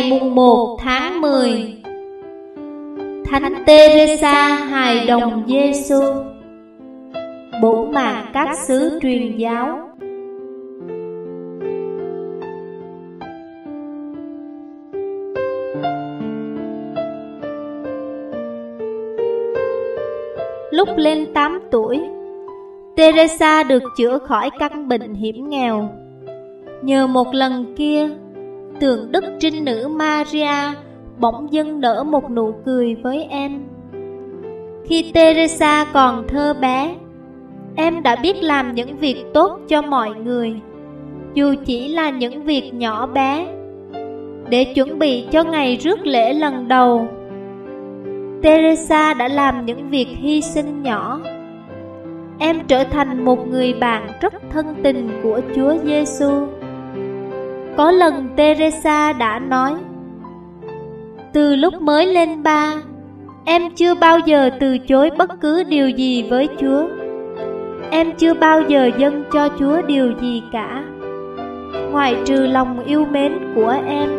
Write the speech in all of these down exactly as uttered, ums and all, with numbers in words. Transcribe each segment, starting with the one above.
ngày mùng một tháng mười, Thánh Teresa hài đồng Giêsu, bổn mạng các xứ truyền giáo. Lúc lên tám tuổi, Teresa được chữa khỏi căn bệnh hiểm nghèo. Nhờ một lần kia, tượng Đức Trinh Nữ Maria bỗng dưng nở một nụ cười với em. Khi Teresa còn thơ bé, em đã biết làm những việc tốt cho mọi người, dù chỉ là những việc nhỏ bé, để chuẩn bị cho ngày rước lễ lần đầu. Teresa đã làm những việc hy sinh nhỏ. Em trở thành một người bạn rất thân tình của Chúa Giêsu. Có lần Teresa đã nói: từ lúc mới lên ba, em chưa bao giờ từ chối bất cứ điều gì với Chúa. Em chưa bao giờ dâng cho Chúa điều gì cả, ngoại trừ lòng yêu mến của em.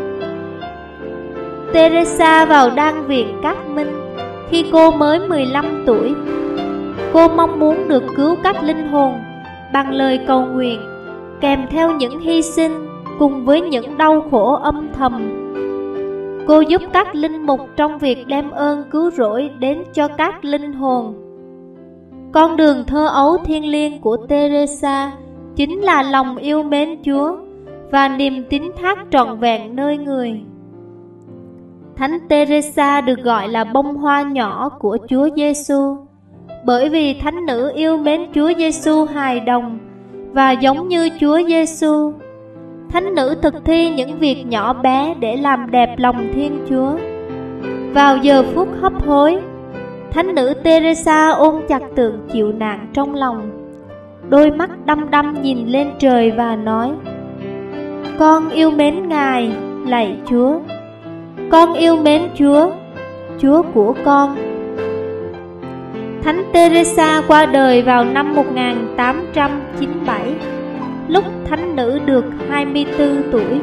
Teresa vào Đan viện Các Minh khi cô mới mười lăm tuổi. Cô mong muốn được cứu các linh hồn bằng lời cầu nguyện, kèm theo những hy sinh cùng với những đau khổ âm thầm. Cô giúp các linh mục trong việc đem ơn cứu rỗi đến cho các linh hồn. Con đường thơ ấu thiêng liêng của Teresa chính là lòng yêu mến Chúa và niềm tín thác trọn vẹn nơi người. Thánh Teresa được gọi là bông hoa nhỏ của Chúa Giêsu, bởi vì thánh nữ yêu mến Chúa Giêsu hài đồng và giống như Chúa Giêsu. Thánh nữ thực thi những việc nhỏ bé để làm đẹp lòng Thiên Chúa. Vào giờ phút hấp hối, thánh nữ Teresa ôm chặt tượng chịu nạn trong lòng, đôi mắt đăm đăm nhìn lên trời và nói: con yêu mến Ngài, lạy Chúa. Con yêu mến Chúa, Chúa của con. Thánh Teresa qua đời vào năm một nghìn tám trăm chín mươi bảy, lúc thánh nữ được hai mươi tư tuổi.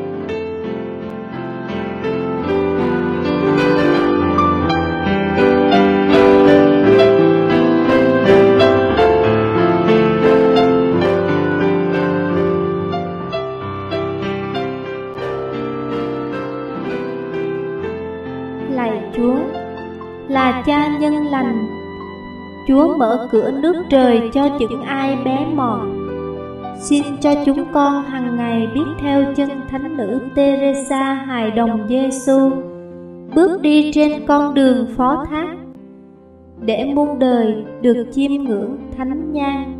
Lạy Chúa, là Cha nhân lành, Chúa mở cửa nước trời cho những ai bé mọn. Xin cho chúng con hằng ngày biết theo chân thánh nữ Teresa hài đồng Giêsu, bước đi trên con đường phó thác, để muôn đời được chiêm ngưỡng thánh nhang.